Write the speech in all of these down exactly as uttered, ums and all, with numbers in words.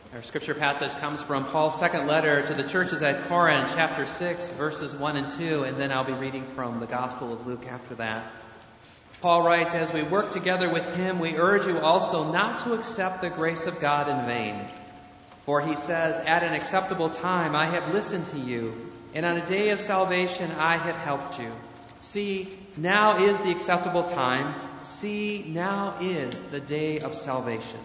Our scripture passage comes from Paul's second letter to the churches at Corinth, chapter six, verses one and two, and then I'll be reading from the Gospel of Luke after that. Paul writes, "As we work together with him, we urge you also not to accept the grace of God in vain. For he says, 'At an acceptable time I have listened to you, and on a day of salvation I have helped you.' See, now is the acceptable time. See, now is the day of salvation."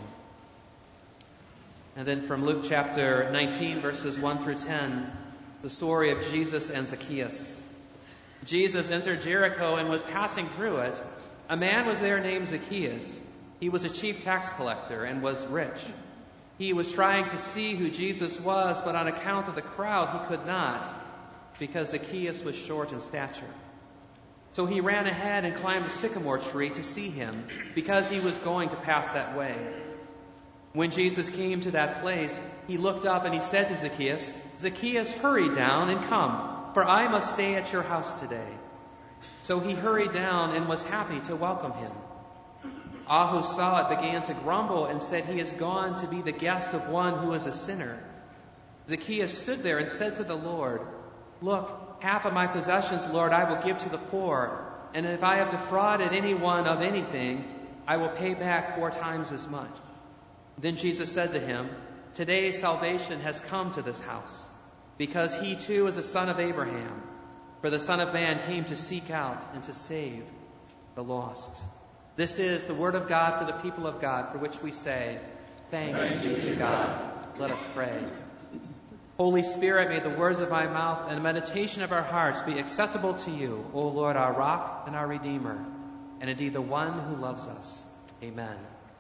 And then from Luke chapter nineteen, verses one through ten, the story of Jesus and Zacchaeus. Jesus entered Jericho and was passing through it. A man was there named Zacchaeus. He was a chief tax collector and was rich. He was trying to see who Jesus was, but on account of the crowd he could not, because Zacchaeus was short in stature. So he ran ahead and climbed a sycamore tree to see him, because he was going to pass that way. When Jesus came to that place, he looked up and he said to Zacchaeus, "Zacchaeus, hurry down and come, for I must stay at your house today." So he hurried down and was happy to welcome him. All who saw it began to grumble and said, "He is gone to be the guest of one who is a sinner." Zacchaeus stood there and said to the Lord, "Look, half of my possessions, Lord, I will give to the poor, and if I have defrauded anyone of anything, I will pay back four times as much." Then Jesus said to him, "Today salvation has come to this house, because he too is a son of Abraham. For the Son of Man came to seek out and to save the lost." This is the word of God for the people of God, for which we say, "Thanks be to God." Let us pray. Holy Spirit, may the words of my mouth and the meditation of our hearts be acceptable to you, O Lord, our rock and our Redeemer, and indeed the one who loves us. Amen.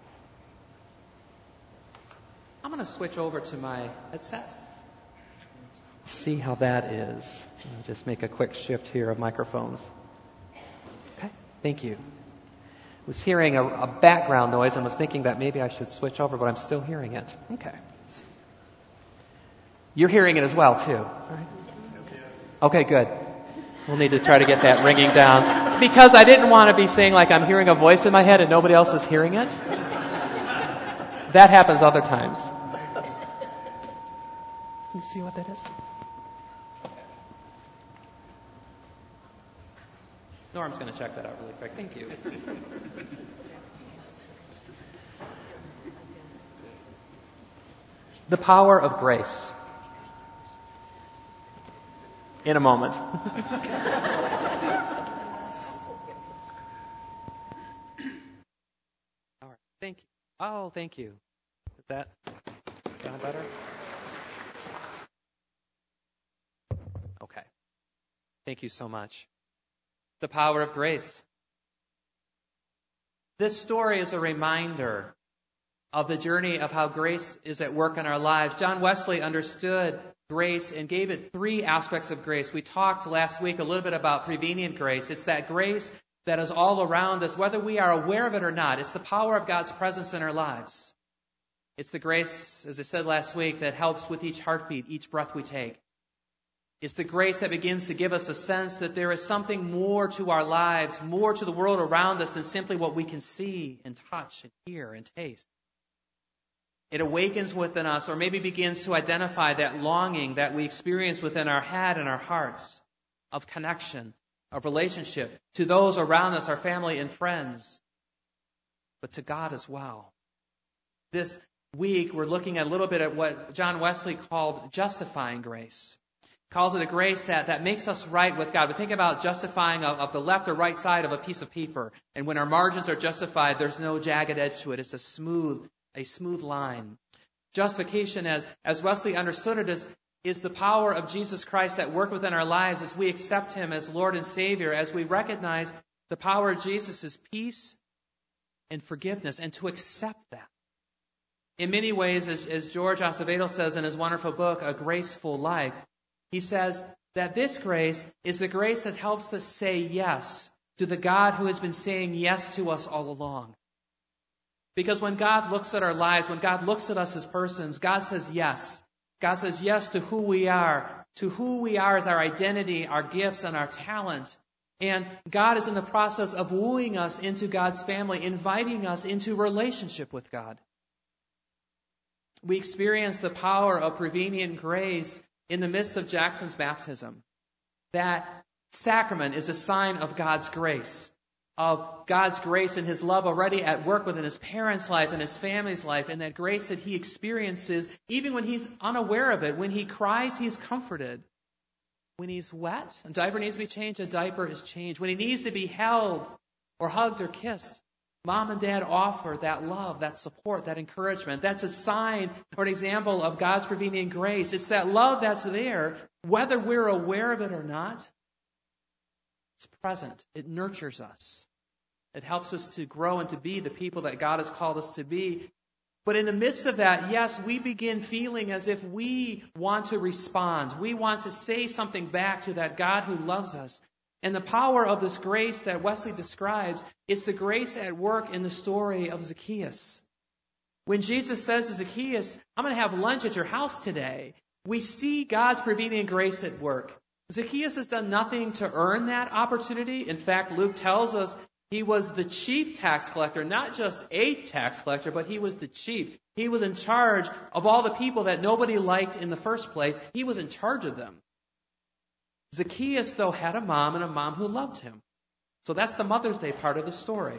I'm going to switch over to my headset. See how that is. I'll just make a quick shift here of microphones. Okay, thank you. I was hearing a, a background noise and was thinking that maybe I should switch over, but I'm still hearing it. Okay. You're hearing it as well, too, right? Okay, good. We'll need to try to get that ringing down. Because I didn't want to be saying like I'm hearing a voice in my head and nobody else is hearing it. That happens other times. Can you see what that is? Norm's going to check that out really quick. Thank you. The power of grace. In a moment. All right. Thank you. Oh, thank you. Is that sound better? Okay. Thank you so much. The power of grace. This story is a reminder of the journey of how grace is at work in our lives. John Wesley understood grace and gave it three aspects of grace. We talked last week a little bit about prevenient grace. It's that grace that is all around us, whether we are aware of it or not. It's the power of God's presence in our lives. It's the grace, as I said last week, that helps with each heartbeat, each breath we take. It's the grace that begins to give us a sense that there is something more to our lives, more to the world around us than simply what we can see and touch and hear and taste. It awakens within us, or maybe begins to identify that longing that we experience within our head and our hearts of connection, of relationship to those around us, our family and friends, but to God as well. This week, we're looking at a little bit at what John Wesley called justifying grace. He calls it a grace that, that makes us right with God. We think about justifying of, of the left or right side of a piece of paper. And when our margins are justified, there's no jagged edge to it. It's a smooth, a smooth line. Justification, as, as Wesley understood it, is, is the power of Jesus Christ at work within our lives as we accept Him as Lord and Savior, as we recognize the power of Jesus' peace and forgiveness, and to accept that. In many ways, as, as George Acevedo says in his wonderful book, A Graceful Life, he says that this grace is the grace that helps us say yes to the God who has been saying yes to us all along. Because when God looks at our lives, when God looks at us as persons, God says yes. God says yes to who we are, to who we are as our identity, our gifts, and our talent. And God is in the process of wooing us into God's family, inviting us into relationship with God. we experience the power of prevenient grace in the midst of Jackson's baptism. That sacrament is a sign of God's grace, of God's grace and His love already at work within his parents' life and his family's life, and that grace that he experiences even when he's unaware of it. When he cries, he's comforted. When he's wet, a diaper needs to be changed, a diaper is changed. When he needs to be held or hugged or kissed, Mom and Dad offer that love, that support, that encouragement. That's a sign or an example of God's prevenient grace. It's that love that's there, whether we're aware of it or not. It's present. It nurtures us. It helps us to grow and to be the people that God has called us to be. But in the midst of that, yes, we begin feeling as if we want to respond. We want to say something back to that God who loves us. And the power of this grace that Wesley describes is the grace at work in the story of Zacchaeus. When Jesus says to Zacchaeus, I'm going to have lunch at your house today, we see God's prevenient grace at work. Zacchaeus has done nothing to earn that opportunity. In fact, Luke tells us he was the chief tax collector, not just a tax collector, but he was the chief. He was in charge of all the people that nobody liked in the first place. He was in charge of them. Zacchaeus, though, had a mom and a mom who loved him. So that's the Mother's Day part of the story.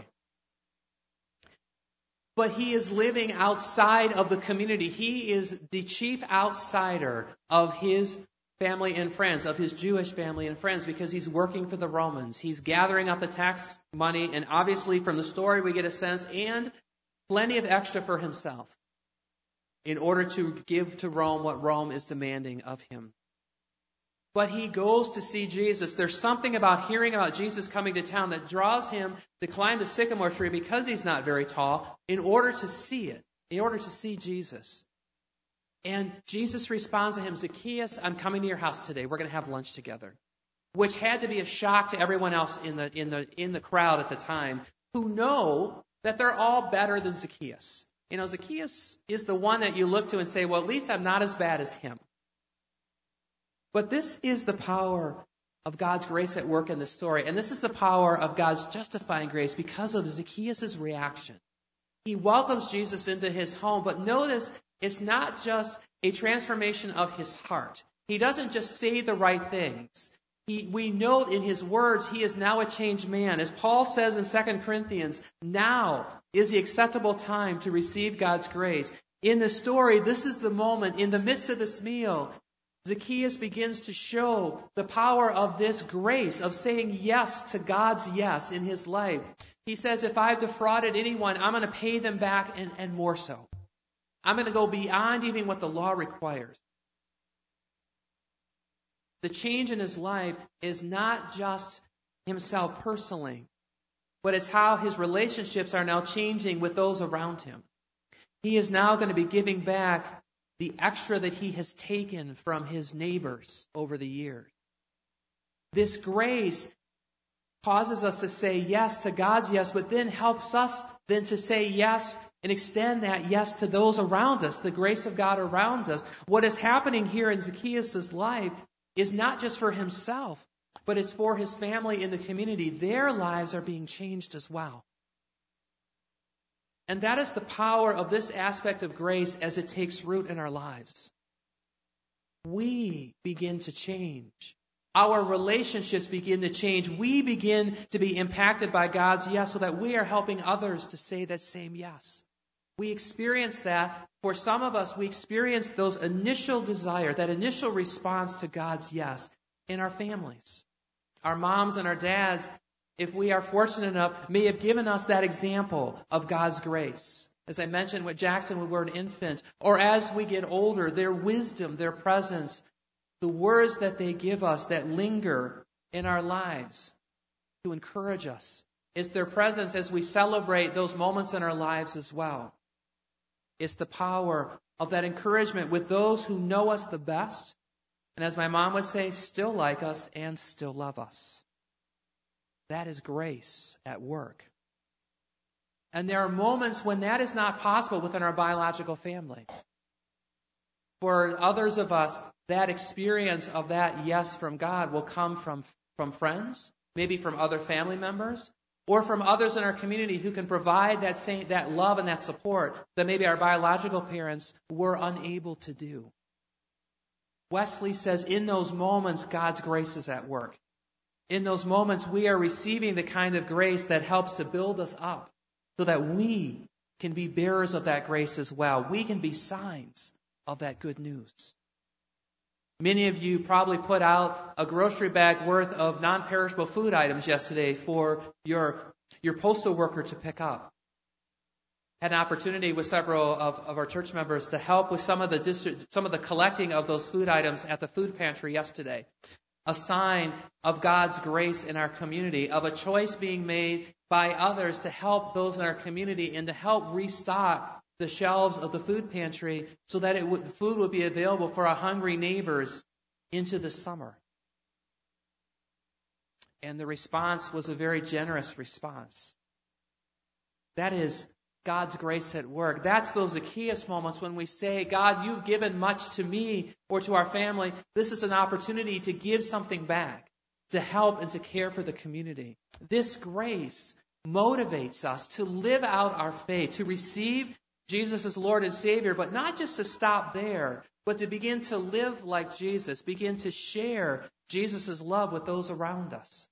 But he is living outside of the community. He is the chief outsider of his family and friends, of his Jewish family and friends, because he's working for the Romans. He's gathering up the tax money, and obviously from the story we get a sense, and plenty of extra for himself in order to give to Rome what Rome is demanding of him. But he goes to see Jesus. There's something about hearing about Jesus coming to town that draws him to climb the sycamore tree because he's not very tall in order to see it, in order to see Jesus. And Jesus responds to him, Zacchaeus, I'm coming to your house today. We're going to have lunch together. Which had to be a shock to everyone else in the, in the, in the crowd at the time who know that they're all better than Zacchaeus. You know, Zacchaeus is the one that you look to and say, well, at least I'm not as bad as him. But this is the power of God's grace at work in this story. And this is the power of God's justifying grace because of Zacchaeus' reaction. He welcomes Jesus into his home, but notice it's not just a transformation of his heart. He doesn't just say the right things. He, we note in his words, he is now a changed man. As Paul says in Second Corinthians, now is the acceptable time to receive God's grace. In the story, this is the moment, in the midst of this meal, Zacchaeus begins to show the power of this grace, of saying yes to God's yes in his life. He says, if I've defrauded anyone, I'm going to pay them back and, and more so. I'm going to go beyond even what the law requires. The change in his life is not just himself personally, but it's how his relationships are now changing with those around him. He is now going to be giving back the extra that he has taken from his neighbors over the years. This grace causes us to say yes to God's yes, but then helps us then to say yes and extend that yes to those around us, the grace of God around us. What is happening here in Zacchaeus' life is not just for himself, but it's for his family in the community. Their lives are being changed as well. And that is the power of this aspect of grace as it takes root in our lives. We begin to change. Our relationships begin to change. We begin to be impacted by God's yes so that we are helping others to say that same yes. We experience that. For some of us, we experience those initial desire, that initial response to God's yes in our families. Our moms and our dads, if we are fortunate enough, may have given us that example of God's grace. As I mentioned with Jackson, when we were an infant, or as we get older, their wisdom, their presence, the words that they give us that linger in our lives to encourage us. It's their presence as we celebrate those moments in our lives as well. It's the power of that encouragement with those who know us the best, and as my mom would say, still like us and still love us. That is grace at work. And there are moments when that is not possible within our biological family. For others of us, that experience of that yes from God will come from, from friends, maybe from other family members, or from others in our community who can provide that same, that love and that support that maybe our biological parents were unable to do. Wesley says in those moments, God's grace is at work. In those moments, we are receiving the kind of grace that helps to build us up so that we can be bearers of that grace as well. We can be signs of that good news. Many of you probably put out a grocery bag worth of non-perishable food items yesterday for your, your postal worker to pick up. Had an opportunity with several of, of our church members to help with some of the district, some of the collecting of those food items at the food pantry yesterday. A sign of God's grace in our community, of a choice being made by others to help those in our community and to help restock the shelves of the food pantry so that it would, the food would be available for our hungry neighbors into the summer. And the response was a very generous response. That is God's grace at work. That's those Zacchaeus moments when we say, God, you've given much to me or to our family. This is an opportunity to give something back, to help and to care for the community. This grace motivates us to live out our faith, to receive Jesus as Lord and Savior, but not just to stop there, but to begin to live like Jesus, begin to share Jesus' love with those around us.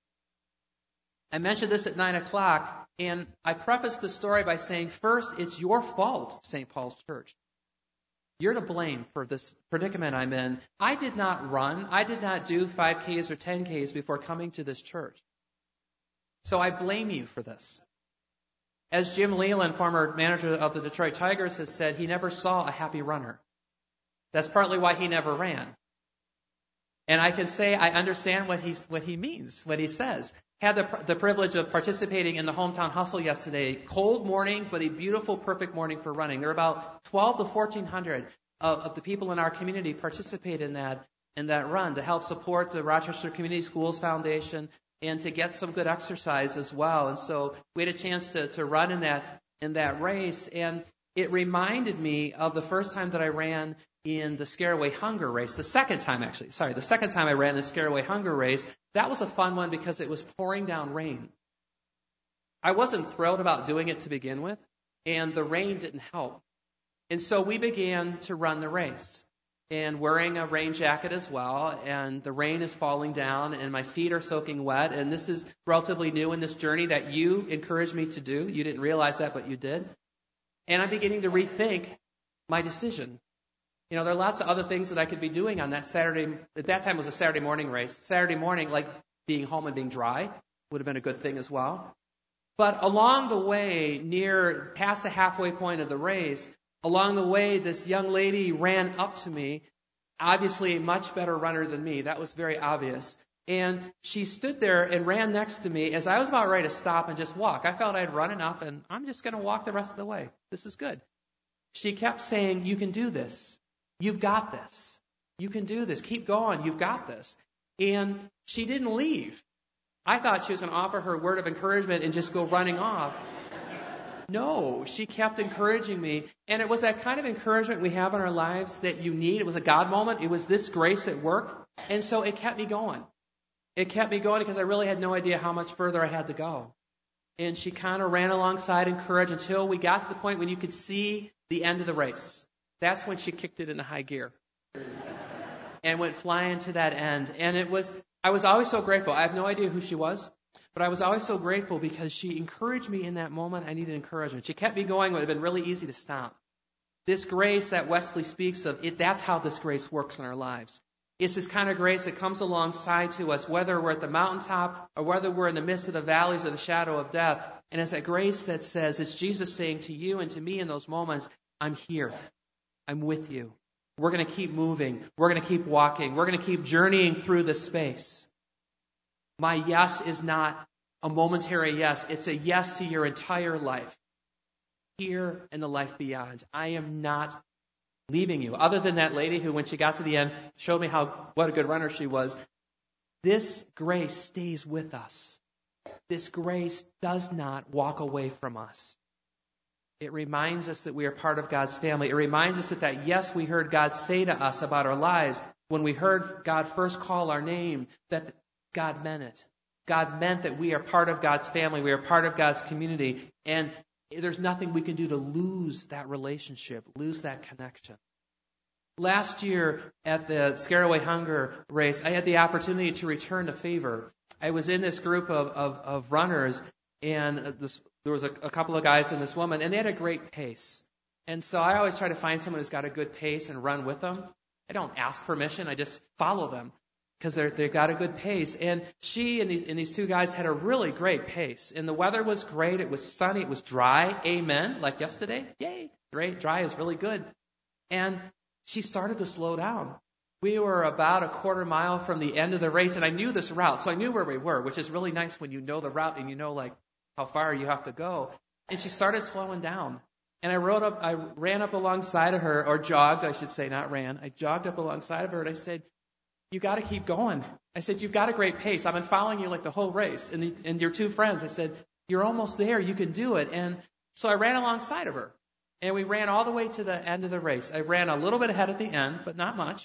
I mentioned this at nine o'clock, and I prefaced the story by saying, first, it's your fault, Saint Paul's Church. You're to blame for this predicament I'm in. I did not run. I did not do five Ks or ten Ks before coming to this church. So I blame you for this. As Jim Leland, former manager of the Detroit Tigers, has said, he never saw a happy runner. That's partly why he never ran. And I can say I understand what he, what he means, what he says. Had the, the privilege of participating in the hometown hustle yesterday. Cold morning, but a beautiful, perfect morning for running. There were about twelve to fourteen hundred of, of the people in our community participate in that, in that run to help support the Rochester Community Schools Foundation and to get some good exercise as well. And so we had a chance to, to run in that, in that race. And it reminded me of the first time that I ran in the Scareaway Hunger Race. The second time, actually. Sorry, the second time I ran the Scareaway Hunger Race. That was a fun one because it was pouring down rain. I wasn't thrilled about doing it to begin with, and the rain didn't help. And so we began to run the race. And wearing a rain jacket as well, and the rain is falling down, and my feet are soaking wet, and this is relatively new in this journey that you encouraged me to do. You didn't realize that, but you did. And I'm beginning to rethink my decision. You know, there are lots of other things that I could be doing on that Saturday. At that time, it was a Saturday morning race. Saturday morning, like being home and being dry, would have been a good thing as well. But along the way, near past the halfway point of the race, along the way, this young lady ran up to me, obviously a much better runner than me. That was very obvious. And she stood there and ran next to me as I was about ready to stop and just walk. I felt I'd run enough, and I'm just going to walk the rest of the way. This is good. She kept saying, you can do this. You've got this. You can do this. Keep going. You've got this. And she didn't leave. I thought she was going to offer her a word of encouragement and just go running off. No, she kept encouraging me. And it was that kind of encouragement we have in our lives that you need. It was a God moment. It was this grace at work. And so it kept me going. It kept me going because I really had no idea how much further I had to go. And she kind of ran alongside, encouraged, until we got to the point when you could see the end of the race. That's when she kicked it into high gear and went flying to that end. And it was, I was always so grateful. I have no idea who she was. But I was always so grateful because she encouraged me in that moment. I needed encouragement. She kept me going. It would have been really easy to stop. This grace that Wesley speaks of, it, that's how this grace works in our lives. It's this kind of grace that comes alongside to us, whether we're at the mountaintop or whether we're in the midst of the valleys of the shadow of death. And it's that grace that says, it's Jesus saying to you and to me in those moments, I'm here. I'm with you. We're going to keep moving. We're going to keep walking. We're going to keep journeying through this space. My yes is not a momentary yes. It's a yes to your entire life, here and the life beyond. I am not leaving you. Other than that lady who, when she got to the end, showed me how what a good runner she was. This grace stays with us. This grace does not walk away from us. It reminds us that we are part of God's family. It reminds us that, that yes, we heard God say to us about our lives. When we heard God first call our name, that God meant it. God meant that we are part of God's family. We are part of God's community. And there's nothing we can do to lose that relationship, lose that connection. Last year at the Scaraway Hunger race, I had the opportunity to return a favor. I was in this group of, of, of runners, and this, there was a, a couple of guys and this woman, and they had a great pace. And so I always try to find someone who's got a good pace and run with them. I don't ask permission. I just follow them because they're, they've got a good pace. And she and these, and these two guys had a really great pace. And the weather was great. It was sunny. It was dry. Amen. Like yesterday. Yay. Great. Dry is really good. And she started to slow down. We were about a quarter mile from the end of the race, and I knew this route. So I knew where we were, which is really nice when you know the route and you know like how far you have to go. And she started slowing down. And I rode up, I ran up alongside of her, or jogged, I should say, not ran. I jogged up alongside of her, and I said, you got to keep going. I said, you've got a great pace. I've been following you like the whole race. And, the, and your two friends, I said, you're almost there. You can do it. And so I ran alongside of her. And we ran all the way to the end of the race. I ran a little bit ahead at the end, but not much.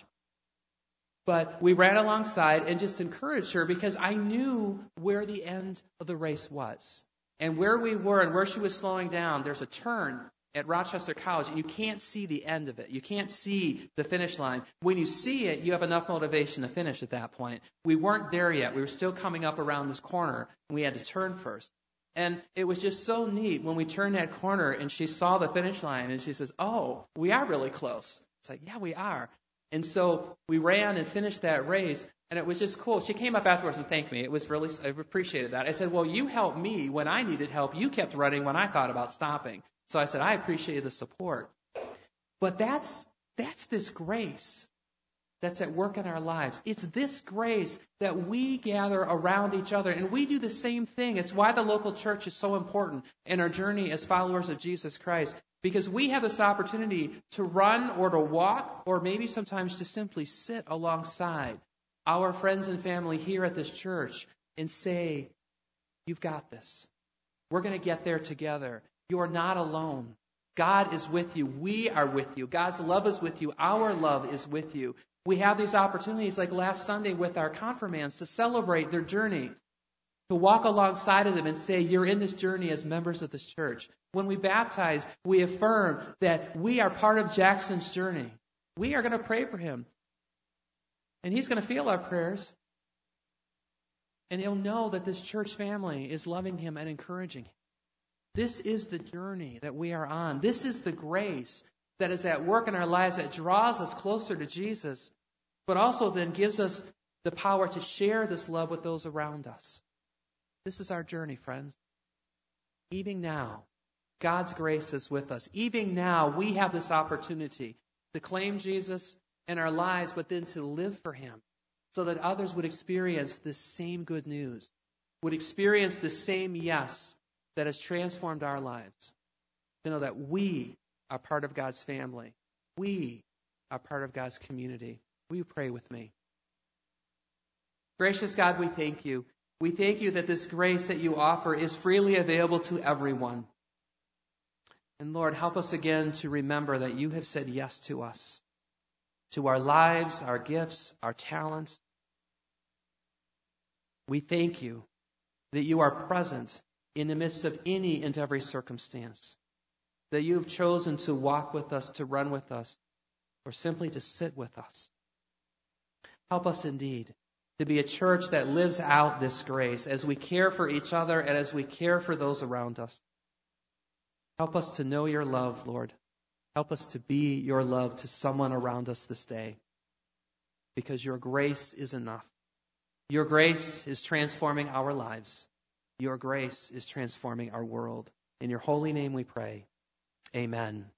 But we ran alongside and just encouraged her because I knew where the end of the race was. And where we were and where she was slowing down, there's a turn at Rochester College, and you can't see the end of it. You can't see the finish line. When you see it, you have enough motivation to finish at that point. We weren't there yet. We were still coming up around this corner, and we had to turn first. And it was just so neat when we turned that corner, and she saw the finish line, and she says, oh, we are really close. It's like, yeah, we are. And so we ran and finished that race, and it was just cool. She came up afterwards and thanked me. It was really, I appreciated that. I said, well, you helped me when I needed help. You kept running when I thought about stopping. So I said, I appreciate the support. But that's that's this grace that's at work in our lives. It's this grace that we gather around each other, and we do the same thing. It's why the local church is so important in our journey as followers of Jesus Christ, because we have this opportunity to run or to walk, or maybe sometimes to simply sit alongside our friends and family here at this church and say, you've got this. We're going to get there together. You are not alone. God is with you. We are with you. God's love is with you. Our love is with you. We have these opportunities like last Sunday with our confirmands to celebrate their journey, to walk alongside of them and say, you're in this journey as members of this church. When we baptize, we affirm that we are part of Jackson's journey. We are going to pray for him. And he's going to feel our prayers. And he'll know that this church family is loving him and encouraging him. This is the journey that we are on. This is the grace that is at work in our lives that draws us closer to Jesus, but also then gives us the power to share this love with those around us. This is our journey, friends. Even now, God's grace is with us. Even now, we have this opportunity to claim Jesus in our lives, but then to live for him so that others would experience this same good news, would experience the same yes that has transformed our lives. To know that we are part of God's family. We are part of God's community. Will you pray with me? Gracious God, we thank you. We thank you that this grace that you offer is freely available to everyone. And Lord, help us again to remember that you have said yes to us, to our lives, our gifts, our talents. We thank you that you are present in the midst of any and every circumstance, that you have chosen to walk with us, to run with us, or simply to sit with us. Help us indeed to be a church that lives out this grace as we care for each other and as we care for those around us. Help us to know your love, Lord. Help us to be your love to someone around us this day, because your grace is enough. Your grace is transforming our lives. Your grace is transforming our world. In your holy name we pray. Amen.